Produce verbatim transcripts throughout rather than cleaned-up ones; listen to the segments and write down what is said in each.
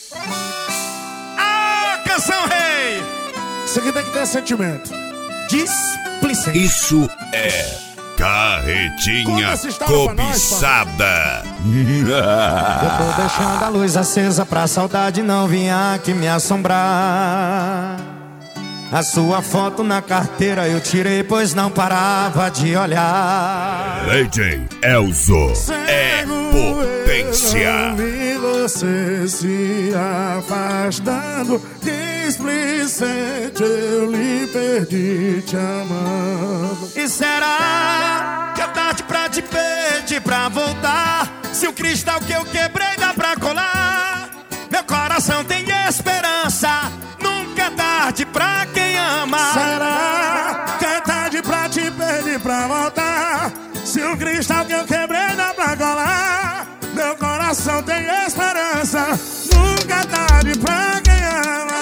Ah, canção rei! Isso aqui tem que ter sentimento. Displicente. Isso é carretinha cobiçada. Eu tô deixando a luz acesa pra saudade não vir aqui me assombrar. A sua foto na carteira eu tirei, pois não parava de olhar. D J Elzo é potência. Eu vi você se afastando, displicente, eu lhe perdi te amando. E será que é tarde pra te pedir pra voltar? Se o cristal que eu quebrei dá pra colar, meu coração tem esperança. Nunca é tarde pra quem ama. Será que é tarde pra te pedir pra voltar? Se o cristal que eu quebrei dá pra colar, meu coração tem esperança. Nunca é tarde pra quem ama.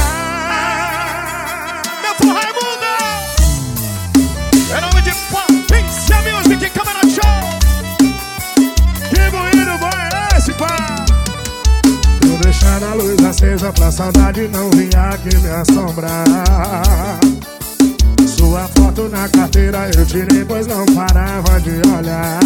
Meu povo Raimundo! Em nome de Potência Music, Câmara Show! Que moído bom é esse, pá? Tô deixando a luz acesa pra saudade não vir aqui me assombrar. Sua foto na carteira eu tirei, pois não parava de olhar.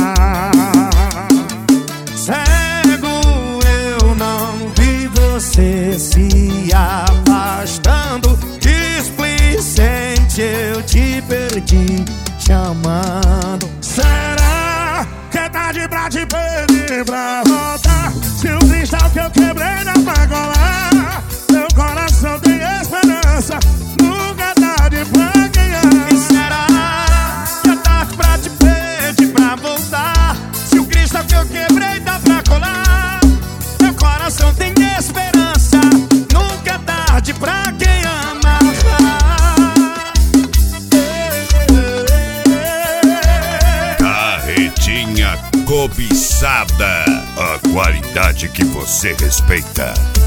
Cego, eu não vi você se afastando. Displicente, eu te perdi te amando. Será que é tarde pra te pedir pra voltar? Se o cristal que eu quebrei dá pra colar, meu coração tem esperança. Nunca é tarde pra quem ama. E será que é tarde pra te pedir pra voltar? Se o cristal que eu quebrei dá pra colar, meu coração tem esperança. Nunca é tarde pra quem ama. Carretinha cobiçada, a qualidade que você respeita.